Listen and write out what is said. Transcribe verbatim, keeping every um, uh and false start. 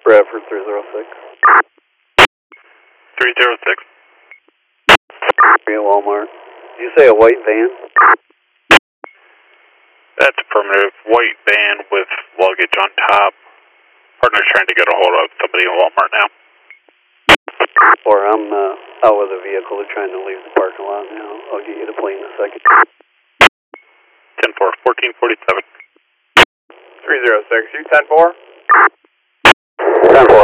Bradford three zero six. three zero six. Be at Walmart. Did you say a white van? That's affirmative. White van with luggage on top. Partner's trying to get a hold of somebody in Walmart now. Or I'm uh, out with a vehicle. They're trying to leave the parking lot now. I'll get you the plane in a second. ten four, fourteen forty-seven. three zero six, you ten four? ten four.